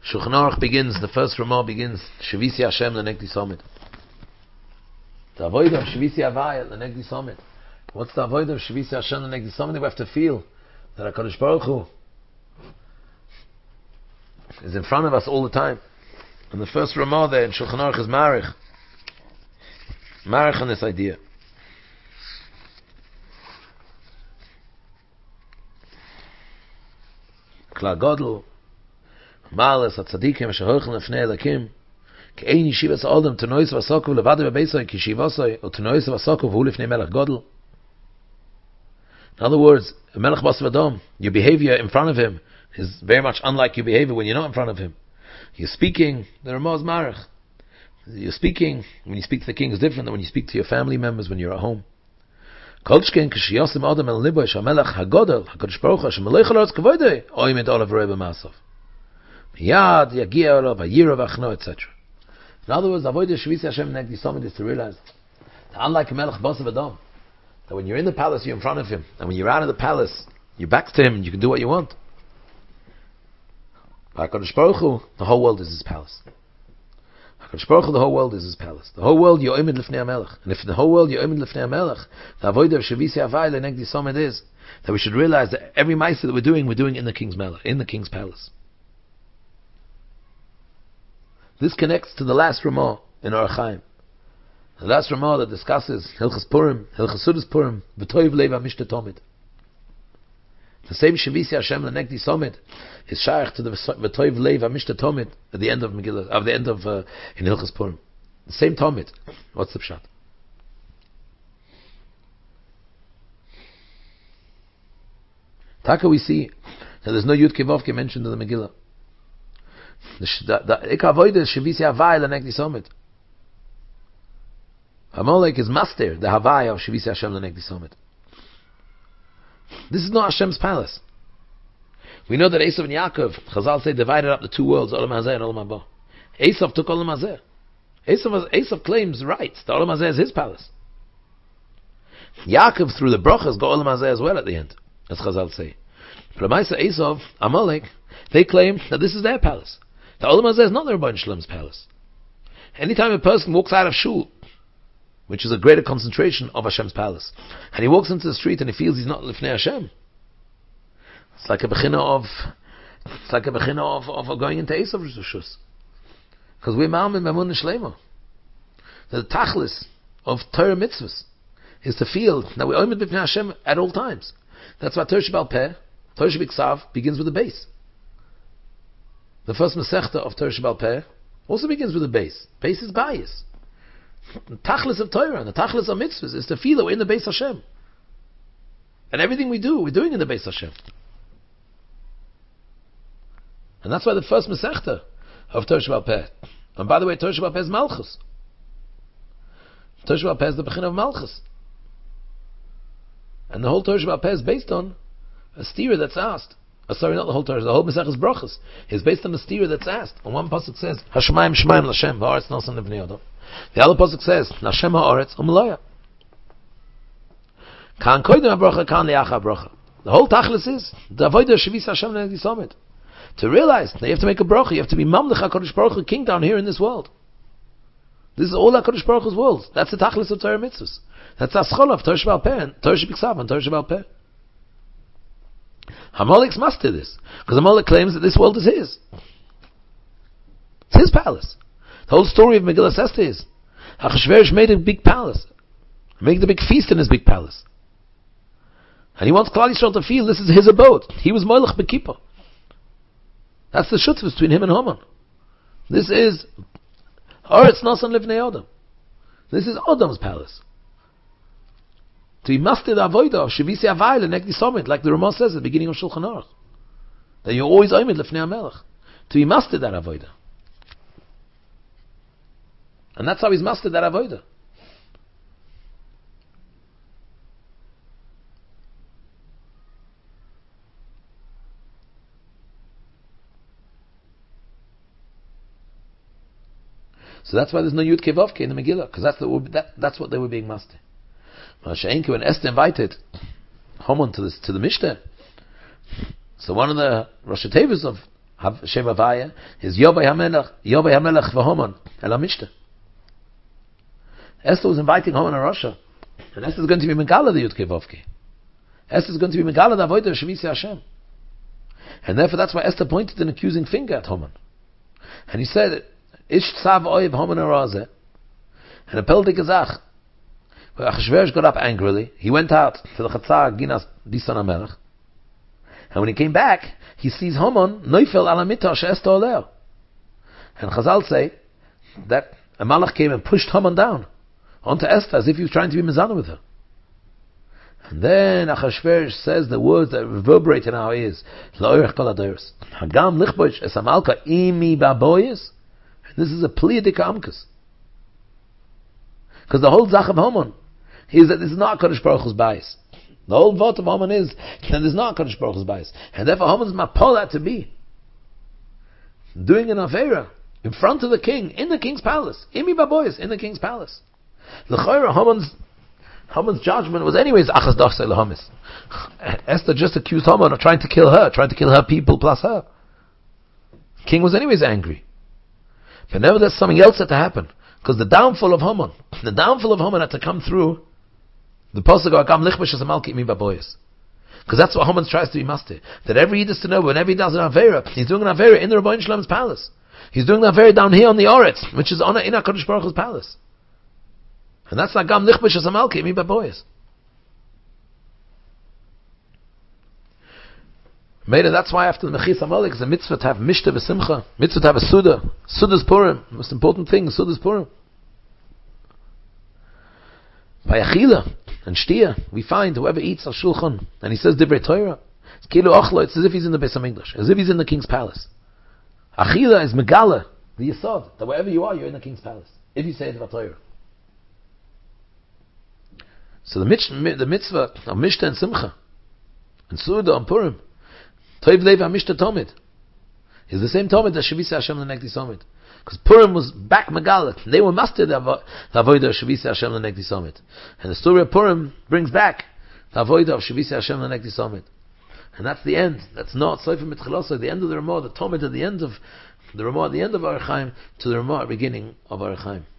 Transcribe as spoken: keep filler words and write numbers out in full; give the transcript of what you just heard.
Shulchan Aruch begins, the first Ramah begins, Shavisi Hashem Lenegdi Somit. The avodah of Shavisi Havaya Lenegdi Somit. What's the avodah of Shavisi Hashem Lenegdi Somit? We have to feel that HaKadosh Baruch Hu is in front of us all the time. And the first Ramah there in Shulchan Aruch is Marich. Marich on this idea. Kla Godel Malas Hatzadikim Shehochen Lefnei Elakim Ke'ein Yeshivas Adam Tenois Vasokov Levade Bebeisai Kishivasai or Tenois Vasokov Hu Lefnei Melech Godel. In other words, Melech Basav Adam, your behavior in front of him is very much unlike your behavior when you're not in front of him. You're speaking, the Ramah is Marich. You're speaking, when you speak to the king is different than when you speak to your family members when you're at home. Kolchken Kishiyosim Adam El Liboy Shamelech Hagodel HaKadosh Baruch Hu Shemelech Alotz Kavoidei Oimid Olav Reba Masav Miyad Yagia Olav Ayirav Achno et cetera. In other words, avodah Shavisi Hashem Negdi Somit is to realize that unlike a Melech Basav Adam, that when you're in the palace you're in front of him, and when you're out of the palace you're back to him and you can do what you want. HaKadosh Baruch Hu, the whole world is his palace. HaKadosh Baruch Hu, the whole world is his palace. The whole world, you're Oimid Lefnei HaMelech. And if the whole world, you're Oimid Lefnei HaMelech, the avodah of Shavisi Havai Lenegdi Somit is that we should realize that every ma'aseh that we're doing, we're doing in the king's melech, in the king's palace. This connects to the last Ramah in Orach Chaim. The last Ramah that discusses Hilchas Purim, Hilchas Sudas Purim, V'toiv Lev HaMishta Tomid. The same Shavisi Hashem Lenegdi Somit is shaykh to the V'toiv Lev HaMishta Tomid at the end of Megillah, at the end of uh, in Hilchas Purim. The same Tomid. What's the pshat? Taka we see that there's no Yud Kevavke mentioned in the Megillah. The Ikavoid is Shavisi Havai Lenegdi Somit. Amalek is master, the Havai of Shavisi Hashem Lenegdi Somit. This is not Hashem's palace. We know that Esav and Yaakov, Chazal say, divided up the two worlds, Olam Hazeh and Olam Haba. Esav took Olam Hazeh. Esav, Esav claims rights. The Olam Hazeh is his palace. Yaakov, through the brachas, got Olam Hazeh as well at the end, as Chazal say. But Amaisa, Esav, Amalek, they claim that this is their palace. The Olam Hazeh is not the Rebbeinu Shalom's palace. Anytime a person walks out of shul, which is a greater concentration of Hashem's palace, and he walks into the street and he feels he's not Lifnei Hashem, it's like a bechina of, it's like a bechina of, of going into Esav Rishus. Because we're Ma'am and Mamun Shlema. The tachlis of Torah mitzvahs is to feel that we're Oimid B'Pnei Hashem at all times. That's why Torah Shebal Peh, Torah Shebiksav begins with the base. The first Masechta of Torah Shebal Peh also begins with the base. Base is bias. The tachlis of Torah and the tachlis of mitzvahs is to feel that we're in the base Hashem. And everything we do, we're doing in the base Hashem. And that's why the first Masechta of Torah Shebal Peh. And by the way, Torah Shebal Peh is Malchus. Torah Shebal Peh is the Bechin of Malchus. And the whole Torah Shebal Peh is based on a stira that's asked. Oh, sorry, not the whole Torah. The whole Masechtas Brachas is based on the stira that's asked. And one pasuk says, "Hashemayim Shemayim Lashem Haaretz Nasan Livnei Adam." The other pasuk says, "Lashem Haaretz U'Malaya." Kan koydem habracha, kan liacha habracha. The whole tachlis is the avodah Shavisi Hashem Lenegdi Somit. To realize that you have to make a bracha, you have to be Mamlech HaKadosh Baruch Hu, king down here in this world. This is all HaKadosh Baruch Hu's world. That's the tachlis of Torah mitzvahs. That's the aschol of Torah Shebal Peh, and Torah Shebiksav, and Torah Shebal Peh. Hamalek's master this, because Hamalek claims that this world is his. It's his palace. The whole story of Megillah Esther is Achashverosh made a big palace, made a big feast in his big palace, and he wants Klal Yisrael to feel this is his abode. He was Molech B'Kippah. That's the shutz between him and Haman. This is Haaretz Nasan Livnei Adam. This is Adam's palace. To be master the avodah of Shavisi Havai Lenegdi Somit, like the Ramah says at the beginning of Shulchan Aruch, that you're always Oimid Lefnei HaMelech. To be master that avodah. And that's how he's mastered that avodah. So that's why there's no Yud Kevavke in the Megillah, because that's, the, that, that's what they were being mastered. When Esther invited Haman to, this, to the Mishnah, so one of the Rosh Tevos of Have Shem Havaya is Yovei HaMelech, Yovei HaMelech v'Haman El HaMishta. Esther was inviting Haman and Russia, and Esther is going to be Megala the Yud Kei Vavke. Esther is going to be Megala the Avodah Shavisi Hashem, and therefore that's why Esther pointed an accusing finger at Haman, and he said, "Ish tzav oiv Haman arazeh," and a peldik gezach. When Achashverosh got up angrily, he went out to the Chatzar Ginas Bisan HaMelech, and when he came back, he sees Haman noifel ala mitah she'Esther oleh, and Chazal say that a malach came and pushed Haman down onto Esther as if he was trying to be mizana with her. And then Achashverosh says the words that reverberate in our ears, La'orech kol hadoros, Hagam lichbosh es hamalka imi baboyes. This is a pliyadika amkus. Because the whole zach of Haman is that this is not Kodesh Baruch Hu's bias. The whole vote of Haman is that this is not Kodesh Baruch Hu's bias. And therefore Haman's mapola to be doing an avera in front of the king, in the king's palace. Imi baboyes, in the king's palace. L'chayra, Haman's Haman's judgment was anyways achas dachsei lehamis. Esther just accused Haman of trying to kill her, trying to kill her people plus her. King was anyways angry. But nevertheless something else had to happen. Because the downfall of Haman, the downfall of Haman had to come through the pasuk of Agam lichbash as a malki imi baboyes. Because that's what Haman tries to be master. That every Yid is to know whenever he does an avera, he's doing an avera in the Rabbeinu Shalom's palace. He's doing an avera down here on the Oretz, which is on in HaKadosh Baruch Hu's palace. And that's like Gam Lichbash as a Malki, mi baboyes. Made that's why after the Mechis HaMolek is a mitzvah to have Mishta v'Simcha, mitzvah to have a Suda. Suda's Purim, most important thing, Suda's Purim. By Achila and Shtia, we find whoever eats al Shulchan, and he says Divrei Torah, it's Kilu Ochlo, it's as if he's in the Beis HaMikdash, as if he's in the king's palace. Achila is Megala, the Yesod, that wherever you are, you're in the king's palace, if you say Divrei Torah. So the mitzvah, the mitzvah of Mishta and Simcha, and Suda and Purim, Toiv Leva Mishta Tomid, is the same Tomid that Shavisi Hashem L'Negdi Somid. Because Purim was back Megalit. They were mastered the Avodah of Shavisi Hashem L'Negdi Somid. And the story of Purim brings back the Avodah of Shavisi Hashem L'Negdi Somid. And that's the end. That's not Sofer Mitchilosa, the end of the Ramah, the Tomid at the end of the Ramah at the end of Orach Chaim to the Ramah at the beginning of Orach Chaim.